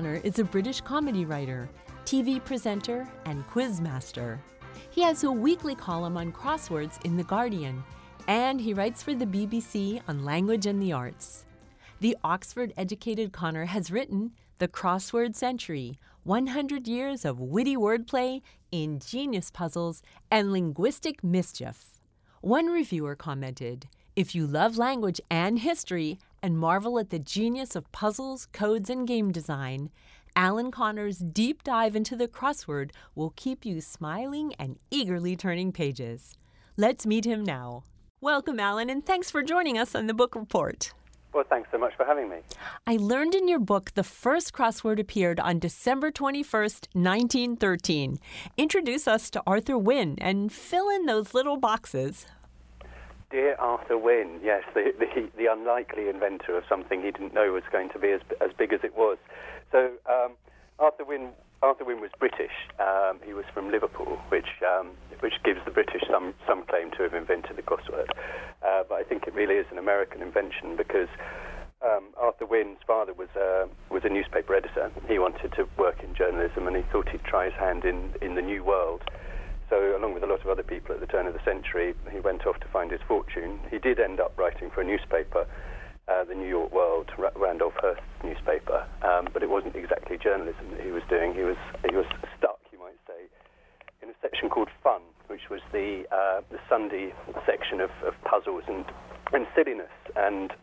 Connor is a British comedy writer, TV presenter, and quizmaster. He has a weekly column on crosswords in The Guardian, and he writes for the BBC on language and the arts. The Oxford-educated Connor has written The Crossword Century, 100 Years of Witty Wordplay, Ingenious Puzzles, and Linguistic Mischief. One reviewer commented, "If you love language and history and marvel at the genius of puzzles, codes, and game design, Alan Connor's deep dive into the crossword will keep you smiling and eagerly turning pages." Let's meet him now. Welcome, Alan, and thanks for joining us on the Book Report. Well, thanks so much for having me. I learned in your book the first crossword appeared on December 21st, 1913. Introduce us to Arthur Wynne and fill in those little boxes. Dear Arthur Wynne, yes, the unlikely inventor of something he didn't know was going to be as big as it was. So Arthur Wynne was British. He was from Liverpool, which gives the British some claim to have invented the crossword. But I think it really is an American invention because Arthur Wynne's father was a newspaper editor. He wanted to work in journalism, and he thought he'd try his hand in the new world. So along with a lot of other people at the turn of the century, he went off to find his fortune. He did end up writing for a newspaper, the New York World, Randolph Hearst's newspaper, but it wasn't exactly journalism that he was doing. He was stuck, you might say, in a section called Fun, which was the Sunday section of puzzles and silliness. And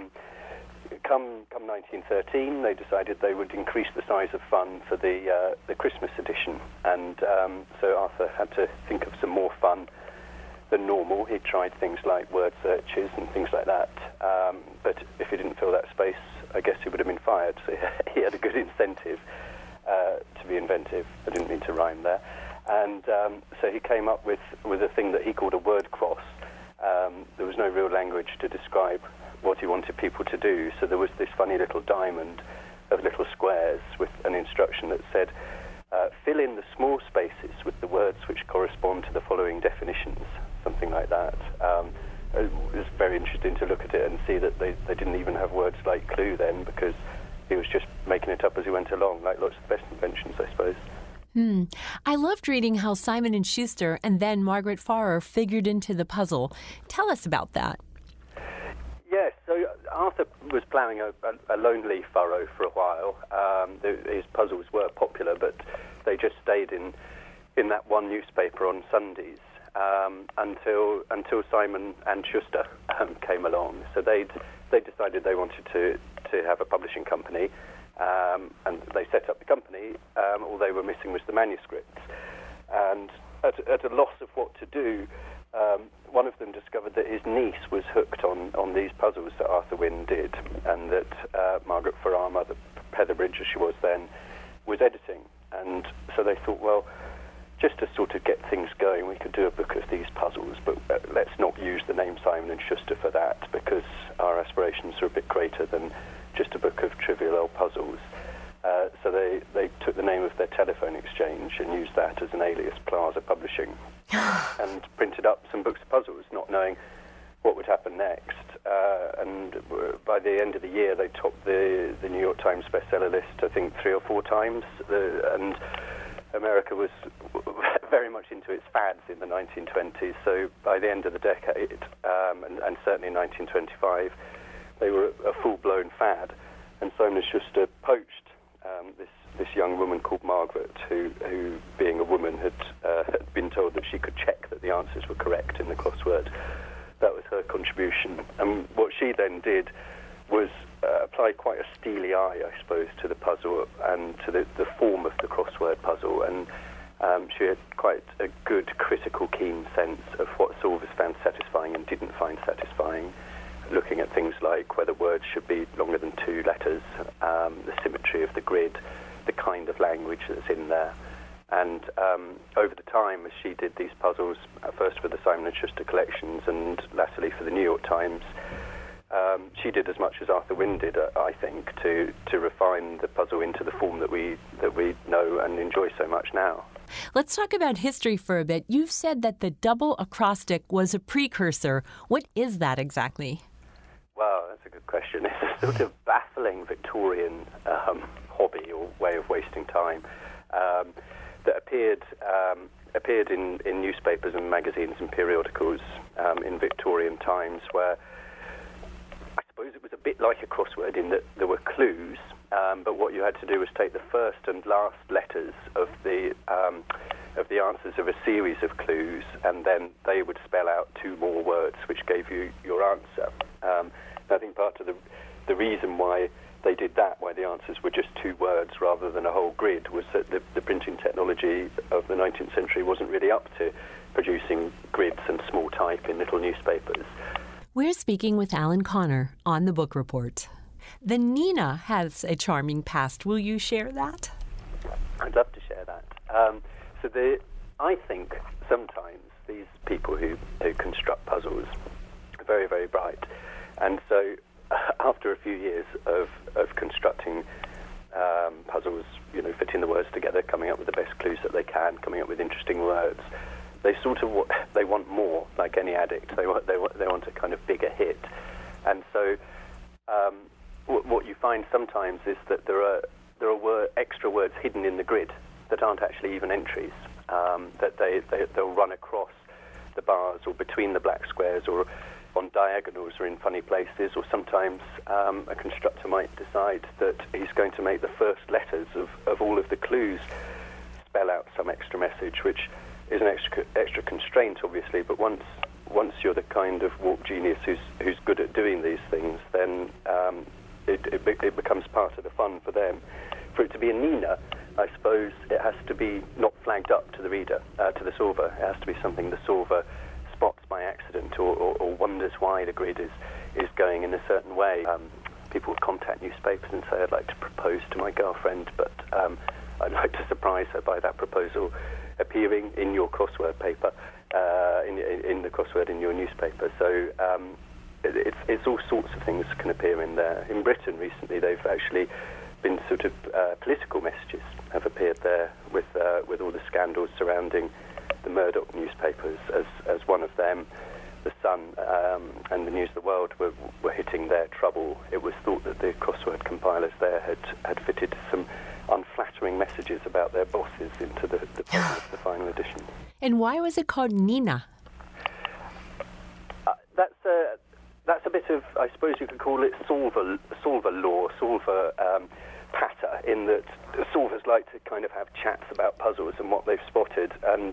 come 1913, they decided they would increase the size of Fun for the Christmas edition, and so Arthur had to think of some more fun than normal. He tried things like word searches and things like that, but if he didn't fill that space, I guess he would have been fired. So he had a good incentive to be inventive. I didn't mean to rhyme there. And so he came up with a thing that he called a word cross. There was no real language to describe what he wanted people to do, so there was this funny little diamond of little squares with an instruction that said, fill in the small spaces with the words which correspond to the following definitions, something like that. It was very interesting to look at it and see that they didn't even have words like clue then, because he was just making it up as he went along, like lots of the best inventions, I suppose. I loved reading how Simon & Schuster and then Margaret Farrer figured into the puzzle. Tell us about that. Yes, so Arthur was ploughing a lonely furrow for a while. His puzzles were popular, but they just stayed in that one newspaper on Sundays until Simon and Schuster came along. So they decided they wanted to have a publishing company, and they set up the company. All they were missing was the manuscripts, and at a loss of what to do, one of them discovered that his niece was hooked on these puzzles that Arthur Wynne did, and that Margaret Farrar, Mother Petherbridge as she was then, was editing. And so they thought, well, just to sort of get things going, we could do a book of these puzzles, but let's not use the name Simon & Schuster for that, because our aspirations are a bit greater than just a book of trivial old puzzles. So they took the name of their telephone exchange and used that as an alias, Plaza Publishing, and printed up some books of puzzles, not knowing what would happen next. And by the end of the year, they topped the New York Times bestseller list, I think, 3 or 4 times. And America was very much into its fads in the 1920s. So by the end of the decade, and certainly in 1925, they were a full-blown fad. And Simon & Schuster poached this young woman called Margaret, who being a woman, had been told that she could check that the answers were correct in the crossword. That was her contribution. And what she then did was apply quite a steely eye, I suppose, to the puzzle and to the form of the crossword puzzle. And she had quite a good, critical, keen sense of what solvers found satisfying and didn't find satisfying, looking at things like whether words should be longer than 2 letters, the symmetry of the grid, the kind of language that's in there. And over the time, as she did these puzzles, first for the Simon & Schuster collections and latterly for the New York Times, she did as much as Arthur Wynne did, I think, to refine the puzzle into the form that we know and enjoy so much now. Let's talk about history for a bit. You've said that the double acrostic was a precursor. What is that exactly? Well, that's a good question. It's a sort of baffling Victorian hobby or way of wasting time, that appeared in newspapers and magazines and periodicals in Victorian times, where I suppose it was a bit like a crossword in that there were clues, but what you had to do was take the first and last letters of the answers of a series of clues, and then they would spell out two more words, which gave you your answer. I think part of the reason why they did that, why the answers were just two words rather than a whole grid, was that the printing technology of the 19th century wasn't really up to producing grids and small type in little newspapers. We're speaking with Alan Connor on the Book Report. The Nina has a charming past. Will you share that? I'd love to share that. I think sometimes these people who construct puzzles are very, very bright. And so after a few years of constructing puzzles, fitting the words together, coming up with the best clues that they can, coming up with interesting words, they they want more, like any addict. They want a kind of bigger hit. And so what you find sometimes is that there are extra words hidden in the grid that aren't actually even entries, that they'll run across the bars or between the black squares or on diagonals or in funny places, or sometimes a constructor might decide that he's going to make the first letters of all of the clues spell out some extra message, which is an extra constraint, obviously, but once you're the kind of warp genius who's good at doing these things, then it becomes part of the fun for them. For it to be a Nina, I suppose it has to be not flagged up to the reader, to the solver. It has to be something the solver spots by accident or wonders why the grid is going in a certain way. People would contact newspapers and say, I'd like to propose to my girlfriend, but I'd like to surprise her by that proposal appearing in your crossword paper, in the crossword in your newspaper. So it's all sorts of things can appear in there. In Britain recently, they've actually been sort of political messages have appeared there with all the scandals surrounding the Murdoch newspapers as one of them. The Sun and the News of the World were hitting their trouble. It was thought that the crossword compilers there had fitted some unflattering messages about their bosses into the final edition. And why was it called Nina? That's a bit of, I suppose you could call it solver lore, solver patter, in that solvers like to kind of have chats about puzzles and what they've spotted. And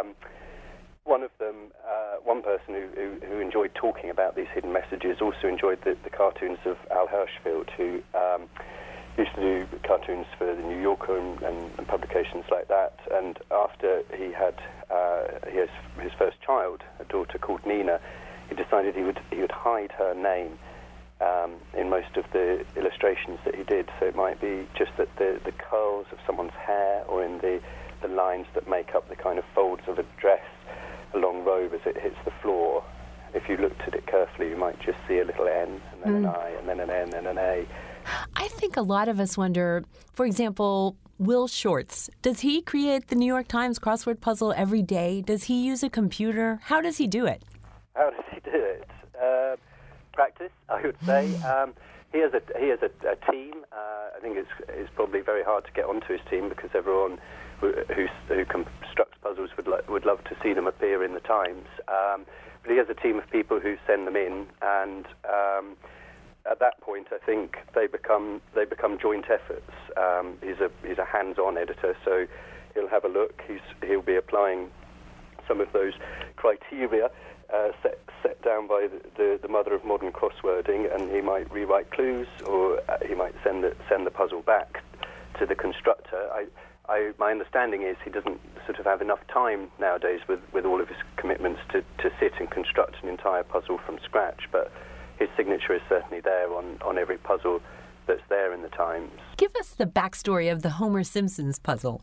one person who enjoyed talking about these hidden messages also enjoyed the cartoons of Al Hirschfeld, who used to do cartoons for the New Yorker and publications like that. And after he has his first child, a daughter called Nina, he decided he would hide her name in most of the illustrations that he did. So it might be just that the curls of someone's hair, or in the lines that make up the kind of folds of a dress, a long robe as it hits the floor. If you looked at it carefully, you might just see a little N, and then an I, and then an N, and an A. I think a lot of us wonder, for example, Will Shortz, does he create the New York Times crossword puzzle every day? Does he use a computer? How does he do it? How does he do it? Practice, I would say. He has a team. I think it's probably very hard to get onto his team because everyone who constructs puzzles would love to see them appear in the Times. But he has a team of people who send them in, and at that point, I think they become joint efforts. He's a hands-on editor, so he'll have a look. He'll be applying some of those criteria set down by the mother of modern crosswording, and he might rewrite clues, or he might send the puzzle back to the constructor. My understanding is he doesn't sort of have enough time nowadays with all of his commitments to sit and construct an entire puzzle from scratch, but his signature is certainly there on every puzzle that's there in the Times. Give us the backstory of the Homer Simpson's puzzle.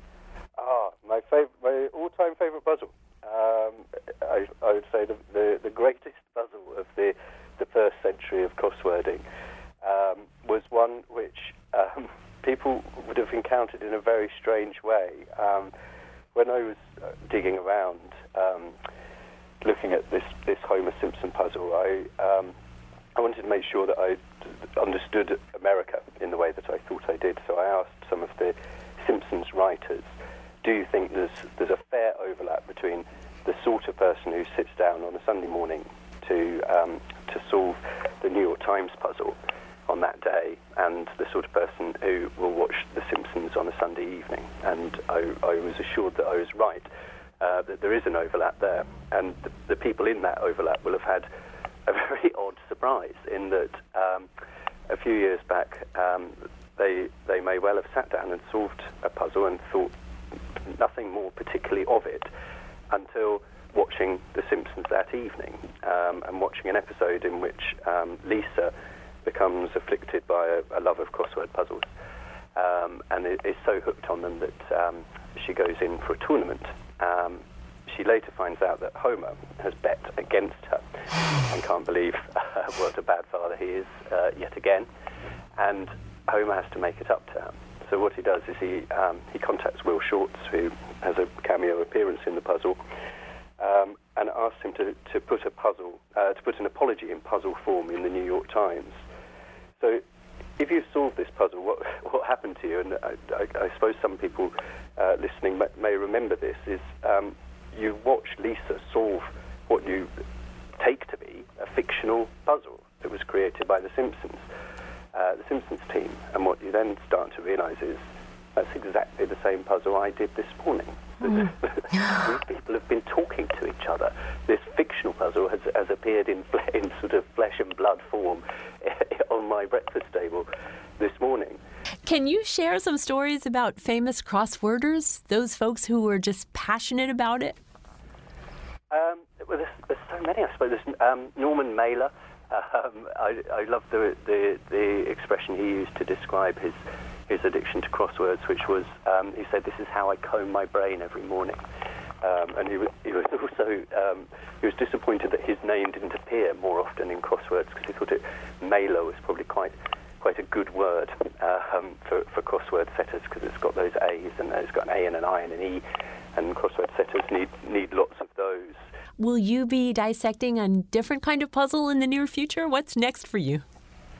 My all-time favourite puzzle. I would say the greatest puzzle of the first century of crosswording was one which people would have encountered in a very strange way. When I was digging around, looking at this Homer Simpson puzzle, I wanted to make sure that I understood America in the way that I thought I did. So I asked some of the Simpsons writers, do you think there's a fair overlap between the sort of person who sits down on a Sunday morning to solve the New York Times puzzle on that day and the sort of person who will watch The Simpsons on a Sunday evening? And I was assured that I was right, that there is an overlap there. And the people in that overlap will have had a very odd surprise in that a few years back they may well have sat down and solved a puzzle and thought nothing more particularly of it until watching The Simpsons that evening and watching an episode in which Lisa becomes afflicted by a love of crossword puzzles and is so hooked on them that she goes in for a tournament. She later finds out that Homer has bet against her and can't believe what a bad father he is yet again. And Homer has to make it up to her. So what he does is he contacts Will Shortz, who has a cameo appearance in the puzzle, and asks him to put an apology in puzzle form in the New York Times. So if you've solved this puzzle, what happened to you? And I suppose some people listening may remember this, is you watch Lisa solve what you take to be a fictional puzzle that was created by the Simpsons team. And what you then start to realise is that's exactly the same puzzle I did this morning. These people have been talking to each other. This fictional puzzle has appeared in sort of flesh and blood form on my breakfast table this morning. Can you share some stories about famous crossworders, those folks who were just passionate about it? Well, there's so many, I suppose. There's Norman Mailer. I love the expression he used to describe his addiction to crosswords, which was, he said, "This is how I comb my brain every morning." And he was also he was disappointed that his name didn't appear more often in crosswords, because he thought Mailer was probably quite a good word for crossword setters, because it's got those A's, and it's got an A and an I and an E, and crossword setters need lots of those. Will you be dissecting a different kind of puzzle in the near future? What's next for you?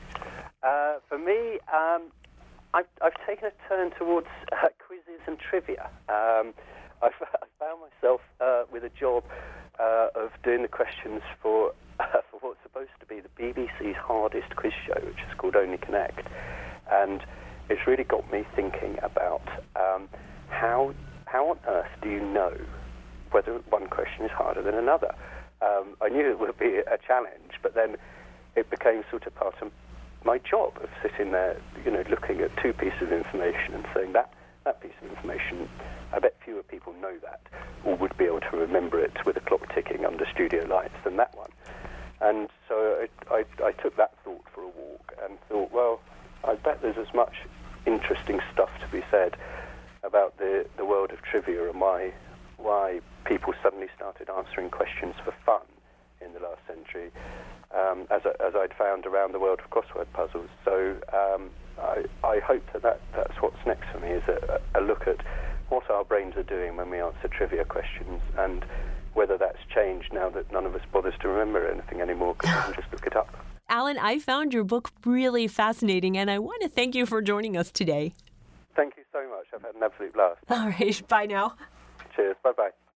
For me, I've taken a turn towards quizzes and trivia. I found myself with a job of doing the questions for what's supposed to be the BBC's hardest quiz show, which is called Only Connect. And it's really got me thinking about how on earth do you know whether one question is harder than another? I knew it would be a challenge, but then it became sort of part of my job of sitting there, looking at two pieces of information and saying that piece of information, I bet fewer people know that or would be able to remember it with a clock ticking under studio lights than that one. And so I took that thought for a walk and thought, well, I bet there's as much interesting stuff to be said about the world of trivia and why people suddenly started answering questions for fun in the last century, as I'd found around the world of crossword puzzles. So I hope that's what's next for me, is a look at what our brains are doing when we answer trivia questions, and whether that's changed now that none of us bothers to remember anything anymore because we can just look it up. Alan, I found your book really fascinating, and I want to thank you for joining us today. Thank you so much. I've had an absolute blast. All right, bye now. Cheers. Bye-bye.